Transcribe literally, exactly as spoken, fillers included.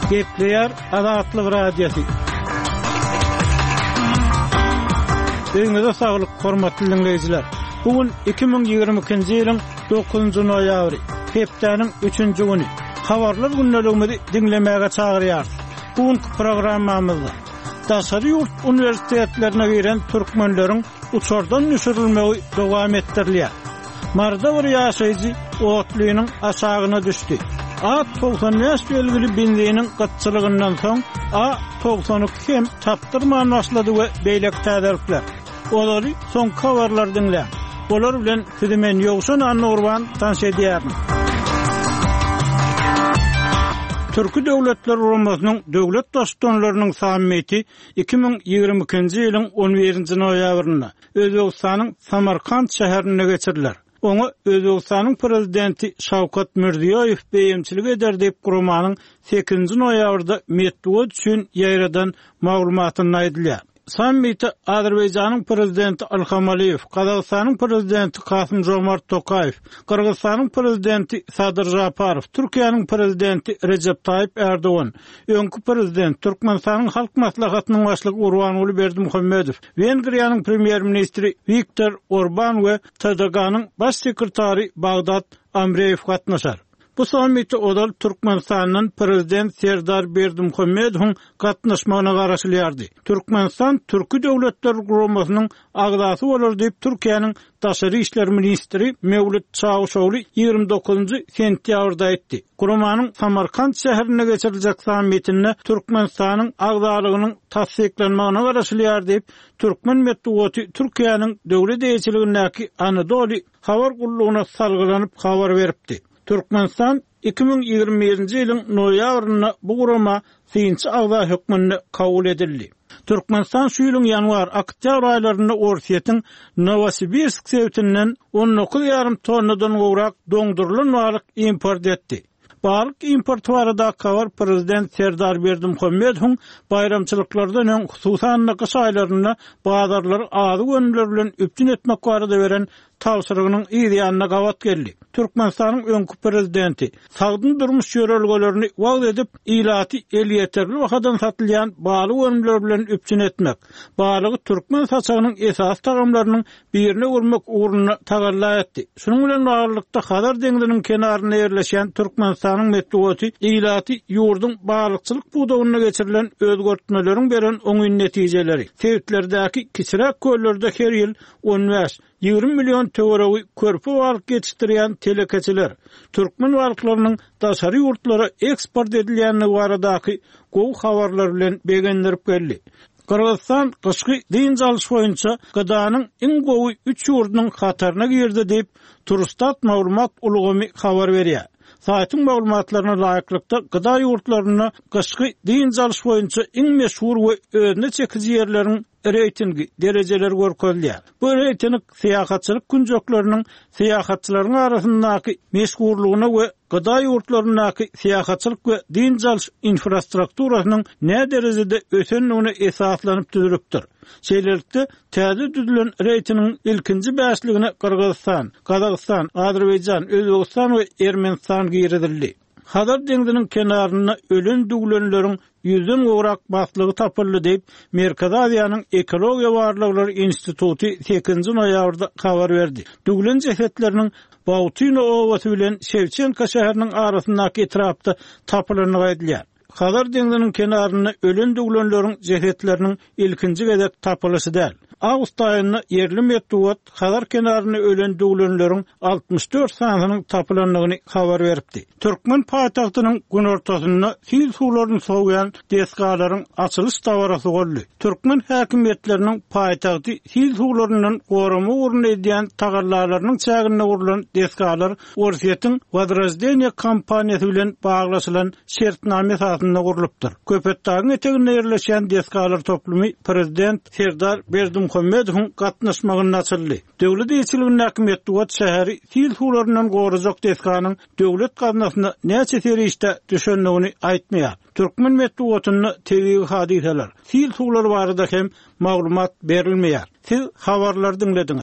Gepleyer Azatlyk Radiosu. Öňüňizde saglyk, hormatly dinleýijiler. Bugün iki bin ýygrimi ikinji ýylyň dokuzunjy noýabry, hepdeniň üçünji güni. Habarlar günneligini dinlemäge çagyrýar. Bugünkü programmamyzda Daşary ýurt universitetlerine giren türkmenleriň uçardan nüşürilmegi dowam etdirilýär. Marda bir ýaşaýjy otlynyň aşagyna düşdi. A doksan beş belgili benzinin qatçılığından soň A doksan iki hem tapdyrman başlady we beýlek täderipler. Olary soň habarlar dinle. Olar bilen sizimen ýogşan anurwan tanş edýärin. Türki Döwletler Guramasynyň döwlet daşdanlarynyň sammiti iki bin ýygrimi ikinji ýylyň on birinji noýabryna Özbegistanyň Samarkand şäherine geçiriler. Onu Özbegistanyň prezidenti Şawkat Mirziýoýew beýimçilik eder diýip Guramanyň sekizinji noýabrda metbuat üçin ýaýradan maglumatyny aýdylýar. Sammiti Azerbaýjanyň prezidenti Ilham Aliýew, Kazakstanyň prezidenti Kasym-Jomart Tokaýew, Kyrgyzstanyň prezidenti Sadyr Japarow, Türkiýanyň prezidenti Recep Tayyip Erdogan, öňkü prezident Türkmenistanyň halk maslahatynyň başlygy Gurbanuly Berdimuhammedow, Wengriýanyň premier ministri Viktor Orban we T D G-nyň baş sekretary Bagdad Amreýew gatnaşar. Bu sammiti odal Türkmenistanyň prezident Serdar Berdimuhammedowyň gatnaşmagyna garaşylýardy. Türkmenistan Türki Döwletler Guramasynyň agdasy bolar diýip Türkiýanyň Daşary işler ministri Mevlüt Çavuşoğlu ýygrimi dokuzunjy sentýabrda aýtdy. Guramanyň Samarkand şäherine geçiriljek sammitinde Türkmenistanyň agdalygynyň tasdiklenmegine garaşylýar diýip Türkmen metbuaty Türkiýanyň döwlet eýçiligindäki Anadolu habar gullugyna salgylanyp habar beripdi. Türkmenistan iki bin ýygrimi birinji ýylyň noýabryna bu gurama synçy agda hökmüne kabul edildi. Türkmenistan şu ýylyň ýanwar oktýabr aýlarynda Orsiýetiň Novosibirsk sewtinden on dokuz ýarym tonnadan gowrak doňdurulan balyk import etdi. Balyk importy barada kavar prezident Serdar Berdimuhammedowyň bayramçylyklardan öň hususan kış aýlarynda bazarlary azy gönüller bilen üpçün etmek barada beren tawsyrygynyň ýa-da gawat geldi. Türkmenistanyň öňkü prezidenti sagdyn durmuş ýörelgelerini wagt edip ilaty el ýeterli wagtdan satylýan baly gönüller bilen üpçün etmek, balygy türkmen saçagynyň esas tagamlarynyň birine urmak uğruna tagalla etdi. Şunuň bilen baglykda Hazar deňiziniň kenaryna ýerleşen Türkmenistanyň metbuaty ilaty ýurdun balykçylyk budawyna geçirilen özgörtmeleriň beren oňy netijeleri. Sewtlerdäki kiçirek köllerde her ýyl on beş ýygrimi million töweregi körpü balyk geçirýän telekeçiler türkmen balyklarynyň daşary ýurtlara eksport edilýäni baradaky gowy habarlar bilen begendirip geldi. Kırgızstan kışky dyn jalyş boýunça gıdanyň iň gowy üç ýurdunyň hataryna girdi diýip Turstat maglumat ulgamy habar berýär. Saýtyň maglumatlaryna laýyklykda gıda ýurtlaryna kışky dyn jalyş boýunça iň meşhur we özüne çekici ýerleriň reytingi dereceler görkezilýär. Bu reyting syýahatçylyk günjoklarynyň syýahatçylaryň arasyndaky meşhurlygyna we gıda ýurtlarynyň syýahatçylyk we dyn jalyş infrastrukturasynyň ne derejede ösenligine esaslanyp düzülipdir. Şeýlelikde täze düzülen reytingin ilkinji bäşligine Kyrgyzstan, Kazakystan, Azerbaýjan, Özbegistan we Ermenistan giridildi. Hazar deňiziniň kenaryna ölen duglenleriň yüzden gowrak baslygy tapyldy diýip Merkez Aziýanyň Ekologiýa barlyklary instituty sekizinji noýabrda habar berdi. Duglen jesetleriniň Bautyno owasy bilen Şewçenka şäheriniň arasyndaky etrapda tapylanyny aýdylýar. Hazar deňiziniň kenaryna ölen duglenleriň jesetleriniň ilkinji gezek tapylysy däl. Awgust aýynda yerli metbuat Hazar kenaryna ölen duglenleriň altmış dört sanynyň tapylanlygyny habar beripdi. Türkmen paýtagtynyň gün ortasynda sil suwlaryny sowyan deskalaryň açylış tawarasy boldy. Türkmen häkimetleriniň paýtagty sil suwlaryndan gorama uğruna edýän tagarlarlarynyň çägine urulan deskalar Orsiýetiň Возрождение kampaniýasy bilen baglaşylan şertname esasynda gurulypdyr. Köpetdagyň eteginde ýerleşen deskalar toplumy prezident Serdar Berdimuhammedowyň gatnaşmagyna açyldy. Döwlet eýçiligindäki metbuat şäheri sil suwlarynyň gorajak deskanyň döwlet gaznasyna näçe serişde düşenligini aýtmaýar. Türkmen metbuatyny tebii hadiseler, sil suwlar barada hem maglumat berilmeýär. Siz habarlar dinlediniz.